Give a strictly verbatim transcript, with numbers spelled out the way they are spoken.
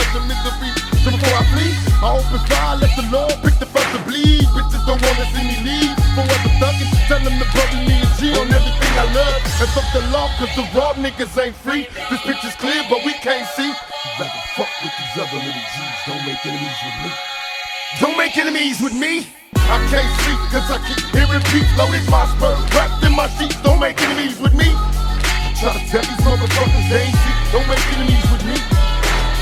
the misery. So before I flee, I open fire, let the Lord pick the first to bleed. Bitches don't wanna see me leave. For what the thuggin', tell them to bubble me and G on everything I love. And fuck the law, cause the raw niggas ain't free. This picture's clear, but we can't see. You rather fuck with these other little G's. Don't make enemies with me. Don't make enemies with me. I can't sleep, cause I keep hearing beats. Loaded my spur, wrapped in my sheets. Don't make enemies with me. I try to tell these motherfuckers they ain't shit. Don't make enemies with me.